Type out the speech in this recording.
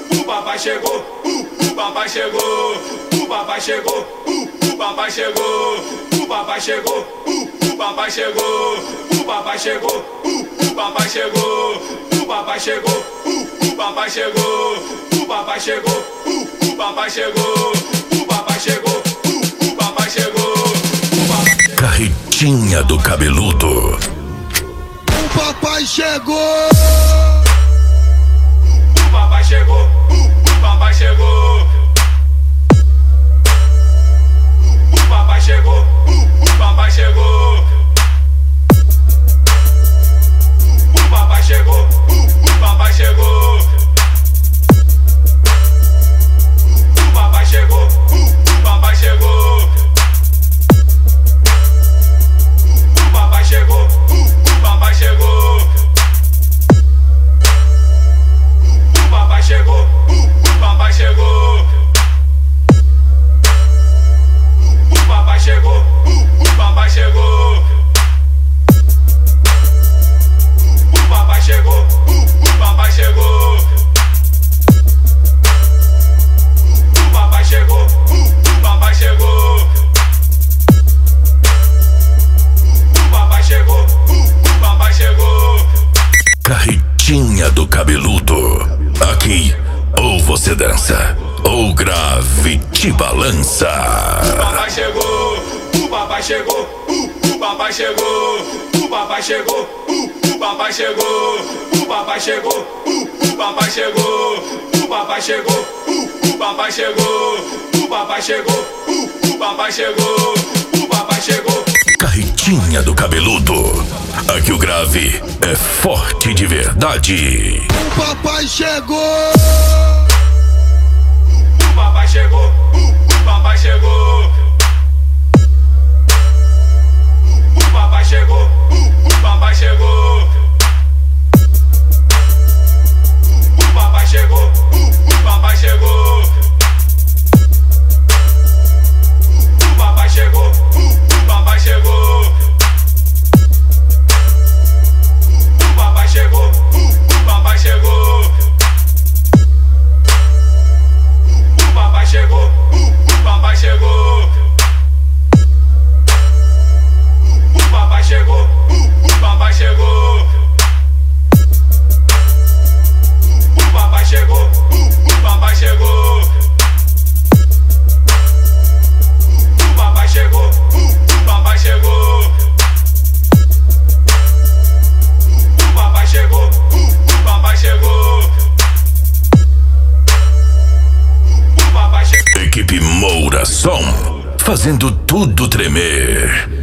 o papai chegou, o papai chegou, o papai chegou, o papai chegou, o papai chegou, o papai chegou, o papai chegou, o papai chegou, o papai chegou, o papai chegou, o papai chegou, o papai chegou, o papai chegou, o papai chegou. Carretinha do Cabeludo. O papai chegou. O papai chegou, o papai chegou. O papai chegou, o papai chegou. O papai chegou, o papai chegou. O papai chegou, o papai chegou. O papai chegou, o papai chegou. O papai chegou, o papai chegou. O papai chegou, o papai chegou. O papai chegou, o papai chegou. O papai chegou, o papai chegou. O papai chegou, o papai chegou. Carretinha do Cabeludo. Aqui, ou você dança, ou grave te balança. O papai chegou, o papai chegou, o papai chegou, o papai chegou, o papai chegou, o papai chegou, o papai chegou, o papai chegou, o papai chegou, o papai chegou, o papai chegou, o papai chegou. Carretinha do Cabeludo. Aqui o grave é forte de verdade. O papai chegou. O papai chegou, o papai chegou. O papai chegou, o papai chegou. O papai chegou, o papai chegou. O papai chegou, o papai chegou. O papai chegou, o papai chegou. O papai chegou, o papai chegou. O papai chegou, o papai chegou. O papai chegou, o papai chegou. O papai chegou, o papai chegou. O papai chegou, o papai chegou. O papai chegou. Equipe Moura Som, fazendo tudo tremer.